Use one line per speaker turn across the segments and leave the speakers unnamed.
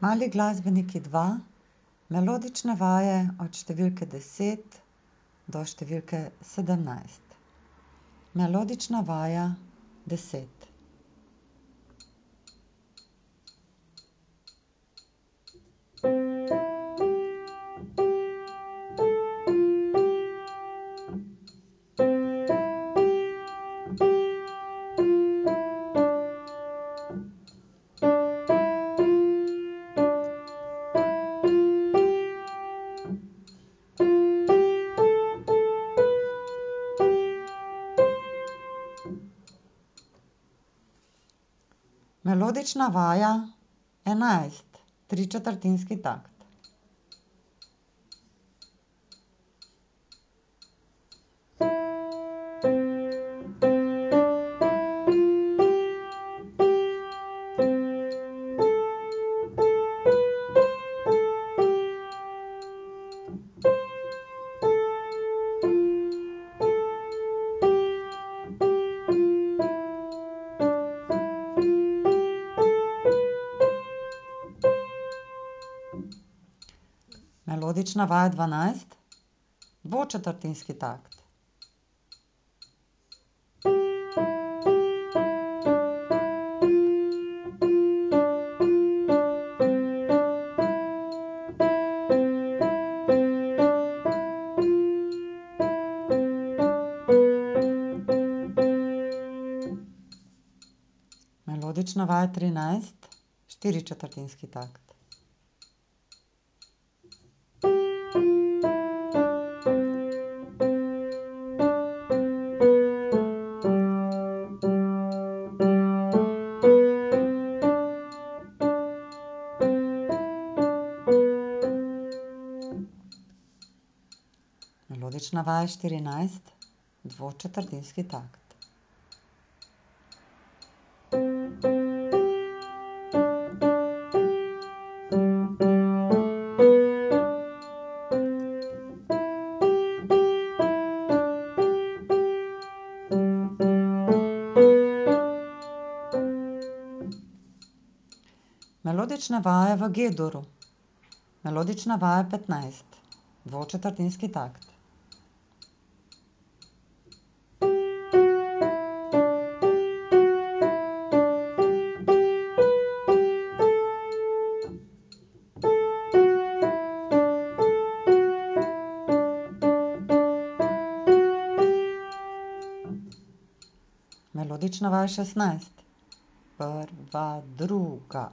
Mali glasbeniki dva, melodične vaje od številke 10 do številke 17. Melodična vaja 10. Melodična vaja 11. Tričetrtinski takt. Melodična vaja 12. Dvočetrtinski takt. Melodična vaja 13. Štiričetrtinski takt. Melodična vaja 14. Dvočetrtinski takt. Melodične vaje v G-duru. Melodična vaja 15. Dvočetrtinski takt. Melodična vaja 16. Prva, druga.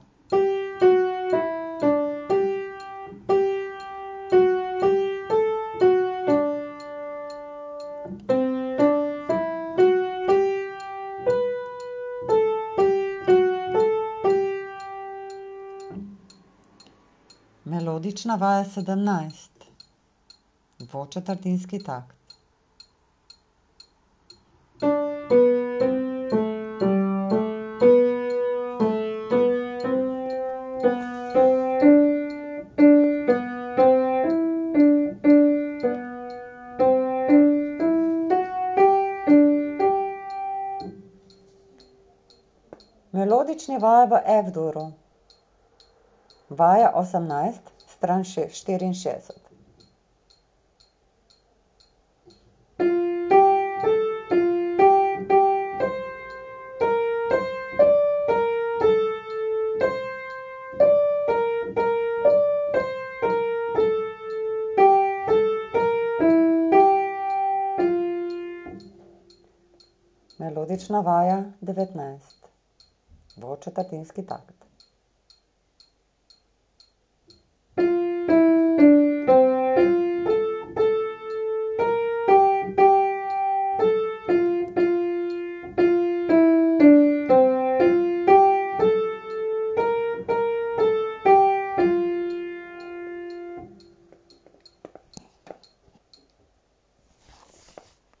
Melodična vaja 17. Dvočetrtinski takt. Melodične vaje v F-duru. Vaja 18, stran 64. Melodična vaja 19. Dvočetrtinski takt.